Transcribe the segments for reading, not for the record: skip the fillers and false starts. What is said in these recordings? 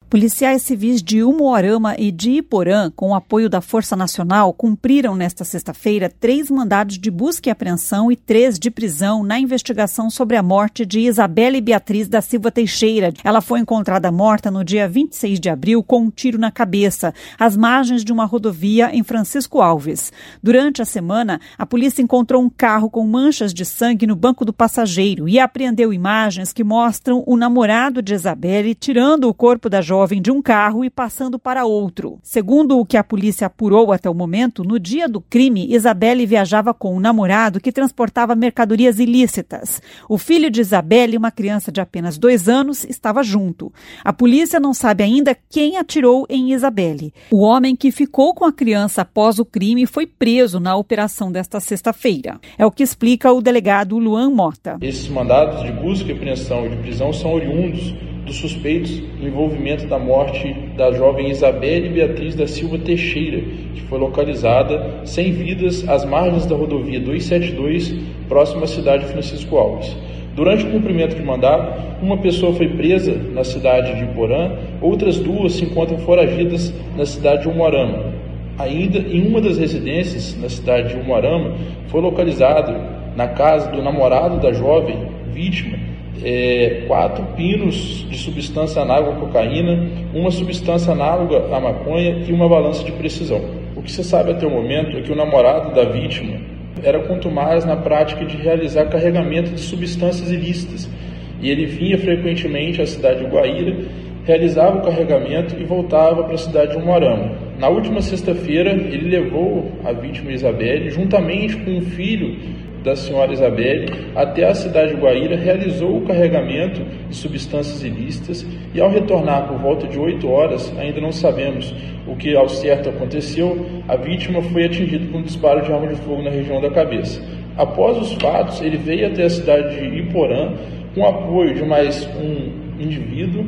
Policiais civis de Umuarama e de Iporã, com o apoio da Força Nacional, cumpriram nesta sexta-feira 3 mandados de busca e apreensão e 3 de prisão na investigação sobre a morte de Isabelle Beatriz da Silva Teixeira. Ela foi encontrada morta no dia 26 de abril com um tiro na cabeça, às margens de uma rodovia em Francisco Alves. Durante a semana, a polícia encontrou um carro com manchas de sangue no banco do passageiro e apreendeu imagens que mostram o namorado de Isabelle tirando o corpo da jovem de um carro e passando para outro. Segundo o que a polícia apurou até o momento, no dia do crime, Isabelle viajava com um namorado que transportava mercadorias ilícitas. O filho de Isabelle, uma criança de apenas 2 anos, estava junto. A polícia não sabe ainda quem atirou em Isabelle. O homem que ficou com a criança após o crime foi preso na operação desta sexta-feira. É o que explica o delegado Luan Mota. Esses mandados de busca, apreensão e de prisão são oriundos dos suspeitos no envolvimento da morte da jovem Isabelle Beatriz da Silva Teixeira, que foi localizada sem vidas às margens da rodovia 272, próxima à cidade de Francisco Alves. Durante o cumprimento de mandado, uma pessoa foi presa na cidade de Iporã, outras 2 se encontram foragidas na cidade de Umuarama. Ainda em uma das residências na cidade de Umuarama, foi localizado na casa do namorado da jovem vítima 4 pinos de substância análoga à cocaína, uma substância análoga à maconha e uma balança de precisão. O que se sabe até o momento é que o namorado da vítima era contumaz na prática de realizar carregamento de substâncias ilícitas e ele vinha frequentemente à cidade de Guaíra, realizava o carregamento e voltava para a cidade de Umuarama. Na última sexta-feira, ele levou a vítima Isabelle, juntamente com o filho da senhora Isabelle, até a cidade de Guaíra, realizou o carregamento de substâncias ilícitas e, ao retornar por volta de 8 horas, ainda não sabemos o que ao certo aconteceu, a vítima foi atingida por um disparo de arma de fogo na região da cabeça. Após os fatos, ele veio até a cidade de Iporã, com apoio de mais um indivíduo,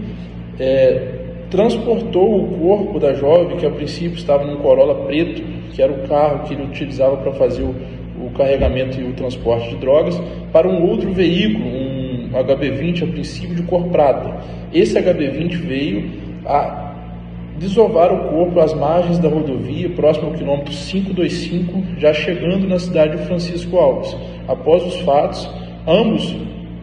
transportou o corpo da jovem, que a princípio estava num Corolla preto, que era o carro que ele utilizava para fazer o carregamento e o transporte de drogas, para um outro veículo, um HB20, a princípio de cor prata. Esse HB20 veio a desovar o corpo às margens da rodovia, próximo ao quilômetro 525, já chegando na cidade de Francisco Alves. Após os fatos, ambos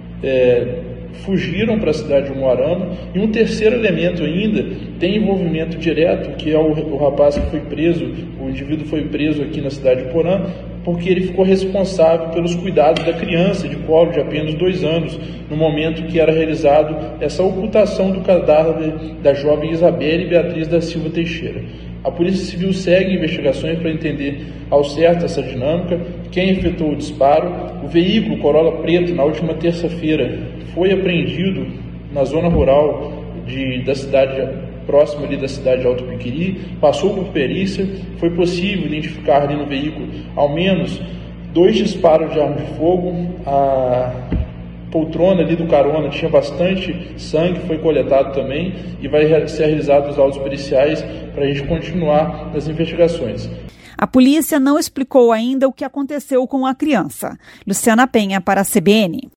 fugiram para a cidade de Umuarama, e um terceiro elemento ainda tem envolvimento direto, que é o rapaz que foi preso, o indivíduo foi preso aqui na cidade de Iporã, porque ele ficou responsável pelos cuidados da criança de colo de apenas 2 anos, no momento que era realizado essa ocultação do cadáver da jovem Isabelle Beatriz da Silva Teixeira. A Polícia Civil segue investigações para entender ao certo essa dinâmica, quem efetuou o disparo. O veículo Corolla preto, na última terça-feira, foi apreendido na zona rural da cidade, próxima ali da cidade de Alto Piquiri, passou por perícia, foi possível identificar ali no veículo ao menos 2 disparos de arma de fogo, a poltrona ali do carona tinha bastante sangue, foi coletado também e vai ser realizado os laudos periciais para a gente continuar nas investigações. A polícia não explicou ainda o que aconteceu com a criança. Luciana Penha para a CBN.